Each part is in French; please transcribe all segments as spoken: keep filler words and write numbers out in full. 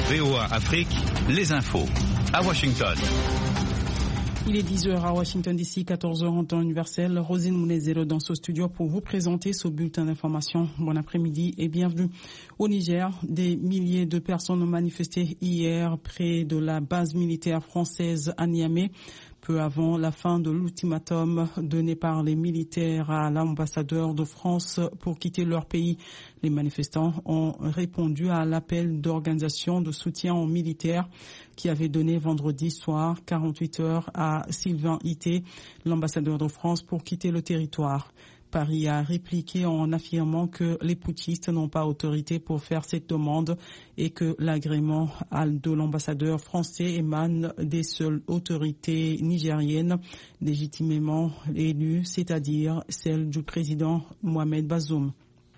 V O A Afrique, les infos. À Washington. Il est dix heures à Washington D C, quatorze heures en temps universel. Rosine Mounezero dans ce studio pour vous présenter ce bulletin d'information. Bon après-midi et bienvenue. Au Niger, des milliers de personnes ont manifesté hier près de la base militaire française à Niamey, peu avant la fin de l'ultimatum donné par les militaires à l'ambassadeur de France pour quitter leur pays. Les manifestants ont répondu à l'appel d'organisation de soutien aux militaires qui avait donné vendredi soir quarante-huit heures à Sylvain Ité, l'ambassadeur de France, pour quitter le territoire. Paris a répliqué en affirmant que les putschistes n'ont pas autorité pour faire cette demande et que l'agrément de l'ambassadeur français émane des seules autorités nigériennes légitimement élues, c'est-à-dire celle du président Mohamed Bazoum.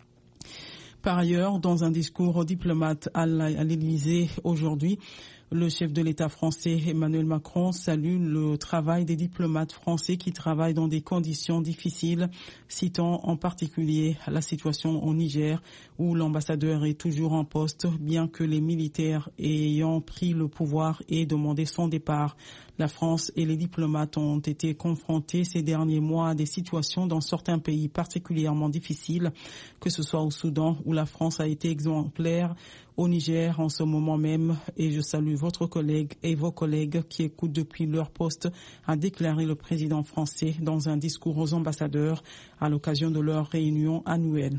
Par ailleurs, dans un discours aux diplomates à l'Élysée aujourd'hui, le chef de l'État français Emmanuel Macron salue le travail des diplomates français qui travaillent dans des conditions difficiles, citant en particulier la situation au Niger où l'ambassadeur est toujours en poste, bien que les militaires ayant pris le pouvoir aient demandé son départ. La France et les diplomates ont été confrontés ces derniers mois à des situations dans certains pays particulièrement difficiles, que ce soit au Soudan où la France a été exemplaire, au Niger en ce moment même, et je salue votre collègue et vos collègues qui écoutent depuis leur poste, a déclaré le président français dans un discours aux ambassadeurs à l'occasion de leur réunion annuelle.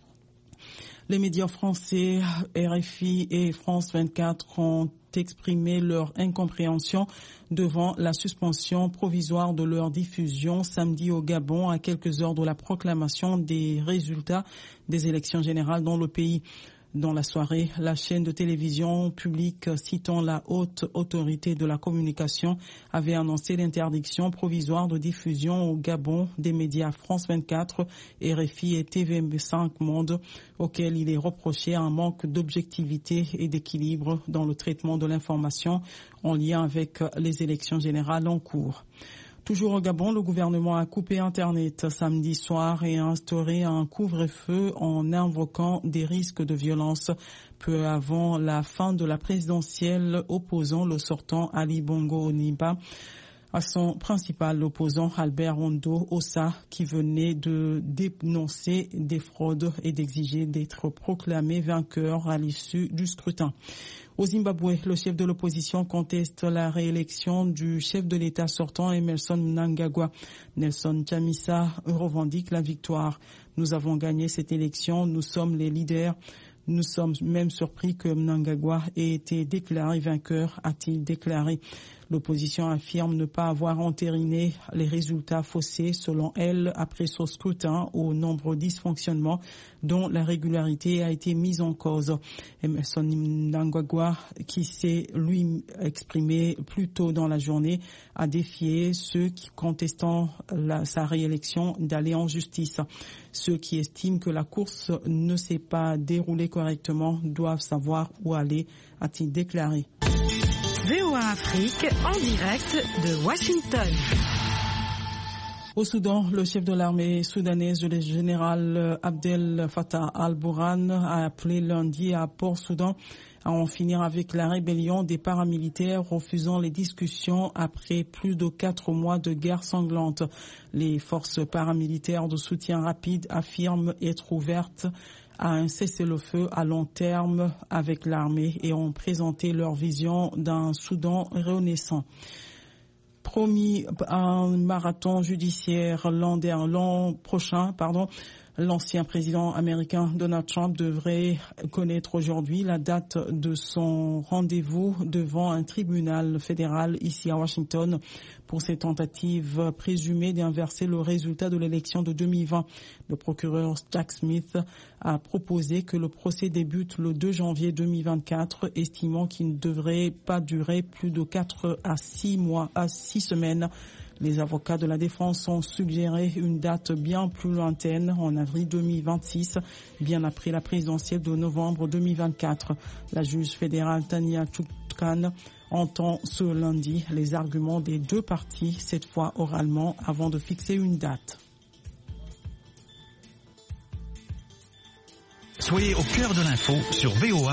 Les médias français, R F I et France vingt-quatre ont exprimé leur incompréhension devant la suspension provisoire de leur diffusion samedi au Gabon à quelques heures de la proclamation des résultats des élections générales dans le pays. Dans la soirée, la chaîne de télévision publique citant la haute autorité de la communication avait annoncé l'interdiction provisoire de diffusion au Gabon des médias France vingt-quatre, R F I et T V cinq Monde, auxquels il est reproché un manque d'objectivité et d'équilibre dans le traitement de l'information en lien avec les élections générales en cours. Toujours au Gabon, le gouvernement a coupé Internet samedi soir et a instauré un couvre-feu en invoquant des risques de violence peu avant la fin de la présidentielle opposant le sortant Ali Bongo Ondimba à son principal opposant Albert Ondo Ossa, qui venait de dénoncer des fraudes et d'exiger d'être proclamé vainqueur à l'issue du scrutin. Au Zimbabwe, le chef de l'opposition conteste la réélection du chef de l'État sortant Emmerson Mnangagwa. Nelson Chamisa revendique la victoire. Nous avons gagné cette élection, nous sommes les leaders. Nous sommes même surpris que Mnangagwa ait été déclaré vainqueur, a-t-il déclaré. L'opposition affirme ne pas avoir entériné les résultats faussés, selon elle, après ce scrutin aux nombreux dysfonctionnements dont la régularité a été mise en cause. Emmerson Mnangagwa, qui s'est lui exprimé plus tôt dans la journée, a défié ceux qui contestant la, sa réélection d'aller en justice. Ceux qui estiment que la course ne s'est pas déroulée correctement doivent savoir où aller, a-t-il déclaré. V O A Afrique en direct de Washington. Au Soudan, le chef de l'armée soudanaise, le général Abdel Fattah al-Burhan, a appelé lundi à Port-Soudan à en finir avec la rébellion des paramilitaires refusant les discussions après plus de quatre mois de guerre sanglante. Les forces paramilitaires de soutien rapide affirment être ouvertes à un cessez-le-feu à long terme avec l'armée et ont présenté leur vision d'un Soudan renaissant. Promis un marathon judiciaire l'an, l'an prochain, pardon, l'ancien président américain Donald Trump devrait connaître aujourd'hui la date de son rendez-vous devant un tribunal fédéral ici à Washington pour ses tentatives présumées d'inverser le résultat de l'élection de deux mille vingt. Le procureur Jack Smith a proposé que le procès débute le deux janvier deux mille vingt-quatre, estimant qu'il ne devrait pas durer plus de quatre à six mois, à six semaines. Les avocats de la défense ont suggéré une date bien plus lointaine, en avril deux mille vingt-six, bien après la présidentielle de novembre deux mille vingt-quatre. La juge fédérale Tanya Chutkan entend ce lundi les arguments des deux parties, cette fois oralement, avant de fixer une date. Soyez au cœur de l'info sur V O A.